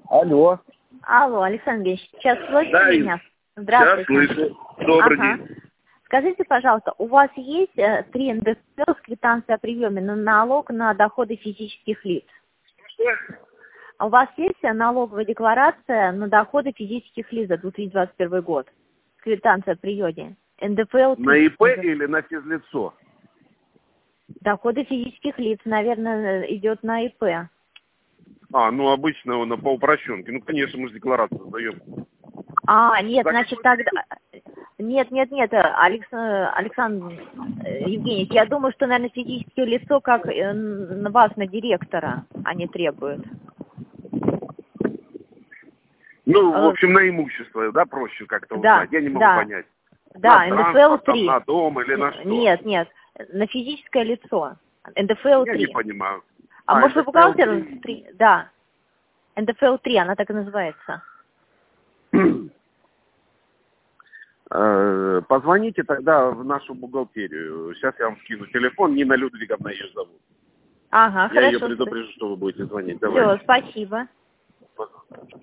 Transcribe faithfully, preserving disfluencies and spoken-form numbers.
Алло. Алло, Александр Ильич, сейчас слышите Да, меня? Здравствуйте. Сейчас слышу. Добрый Ага. день. Скажите, пожалуйста, у вас есть э, три эн дэ эф эл с квитанцией о приеме на налог на доходы физических лиц? Что? А у вас есть э, налоговая декларация на доходы физических лиц за две тысячи двадцать первый год? Квитанция о приеме. эн дэ эф эл три. На ИП или на физлицо? Доходы физических лиц, наверное, идет на ИП. А, ну обычно на по упрощенке. Ну, конечно, мы же декларацию сдаем. А, нет, Так, значит, тогда... Нет, нет, нет, Алекс... Александр э, Евгеньевич, я думаю, что, наверное, физическое лицо, как э, на вас, на директора, они требуют. Ну, в Э, общем, на имущество, да, проще как-то Да, узнать. Я не могу да, понять. да, На эн дэ эф эл транспорт, там, три. на дом или на что? Нет, нет, на физическое лицо. эн дэ эф эл Я не три. понимаю. А А, может, вы эн дэ эф эл бухгалтер? три. Три? Да. эн дэ эф эл три, она так и называется. Э, Позвоните тогда в нашу бухгалтерию. Сейчас я вам скину телефон. Нина Людвиговна ее зовут. Ага, Я ее хорошо. предупрежу, что вы будете звонить. Все, Давайте. спасибо.